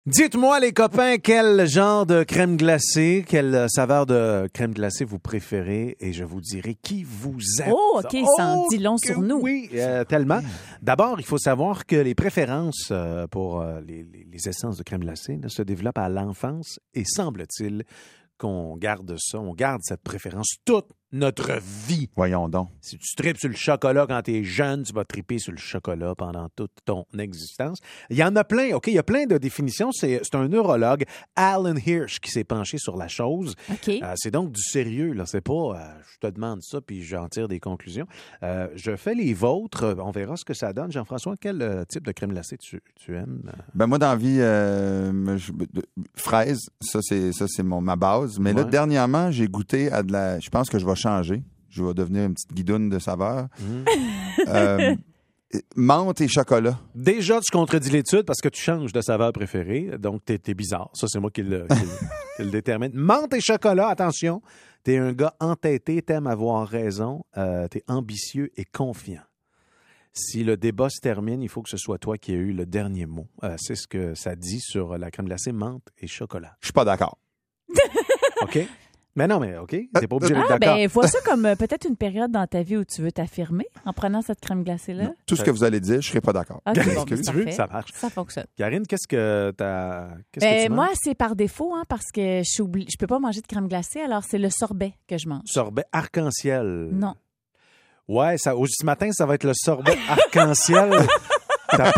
Dites-moi, les copains, quel genre de crème glacée, quelle saveur de crème glacée vous préférez et je vous dirai qui vous êtes. Oh, OK, ça en dit long sur nous. Oui, tellement. D'abord, il faut savoir que les préférences pour les essences de crème glacée se développent à l'enfance et semble-t-il qu'on garde ça, on garde cette préférence toute notre vie. Voyons donc. Si tu tripes sur le chocolat quand tu es jeune, tu vas triper sur le chocolat pendant toute ton existence. Il y en a plein, OK? Il y a plein de définitions. C'est un neurologue, Alan Hirsch, qui s'est penché sur la chose. OK. C'est donc du sérieux, là. C'est pas je te demande ça puis j'en tire des conclusions. Je fais les vôtres. On verra ce que ça donne. Jean-François, quel type de crème glacée tu aimes? Ben moi, dans la vie, fraise, ça c'est ma base. Mais là, dernièrement, j'ai goûté à de la... Je pense que je vais changer. Je vais devenir une petite guidoune de saveur. Menthe et chocolat. Déjà, tu contredis l'étude parce que tu changes de saveur préférée. Donc, t'es bizarre. Ça, c'est moi qui le détermine. Menthe et chocolat, attention. T'es un gars entêté, t'aimes avoir raison. T'es ambitieux et confiant. Si le débat se termine, il faut que ce soit toi qui aies eu le dernier mot. C'est ce que ça dit sur la crème glacée menthe et chocolat. Je suis pas d'accord. OK? Mais non, mais OK, t'es pas obligé d'être d'accord. Ben, vois ça comme peut-être une période dans ta vie où tu veux t'affirmer en prenant cette crème glacée-là. Non. Tout ce que vous allez dire, je serai pas d'accord. OK, bon, tu veux, ça marche. Ça fonctionne. Karine, qu'est-ce que tu moi, c'est par défaut, parce que je peux pas manger de crème glacée, alors c'est le sorbet que je mange. Sorbet arc-en-ciel. Non. Ouais, ce matin, ça va être le sorbet arc-en-ciel. Ta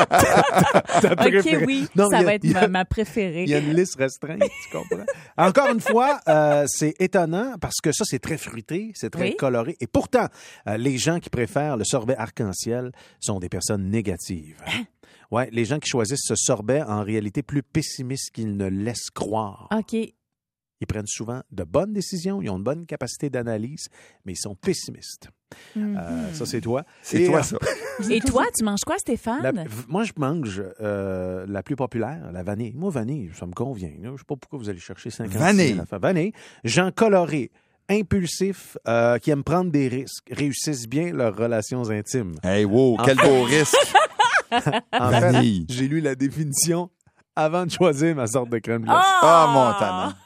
préférée. OK, oui, non, ça va être ma préférée. Il y a une liste restreinte, tu comprends? Encore une fois, c'est étonnant parce que ça, c'est très fruité, c'est très coloré. Et pourtant, les gens qui préfèrent le sorbet arc-en-ciel sont des personnes négatives. Ouais, les gens qui choisissent ce sorbet, en réalité, plus pessimistes qu'ils ne laissent croire. OK. Ils prennent souvent de bonnes décisions, ils ont une bonne capacité d'analyse, mais ils sont pessimistes. Ça, c'est toi. C'est toi, ça. Et toi, tu manges quoi, Stéphane? Moi, je mange la plus populaire, la vanille. Moi, vanille, ça me convient. Je ne sais pas pourquoi vous allez chercher 50 vanille. Vanille. Gens colorés, impulsifs, qui aiment prendre des risques, réussissent bien leurs relations intimes. Hey, wow, quel beau risque! En vanille. fait, j'ai lu la définition avant de choisir ma sorte de crème glacée. Ah, Montana!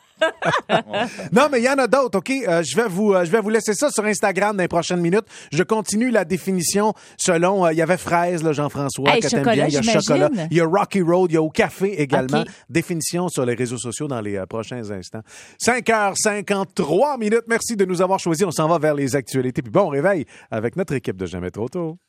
Non, mais il y en a d'autres, OK? Je vais vous laisser ça sur Instagram dans les prochaines minutes. Je continue la définition selon... Il y avait fraise, là, Jean-François, que t'aimes bien. Il y a chocolat. Il y a Rocky Road. Il y a au café également. Okay. Définition sur les réseaux sociaux dans les prochains instants. 5h53. Merci de nous avoir choisis. On s'en va vers les actualités. Puis bon réveil avec notre équipe de Jamais trop tôt.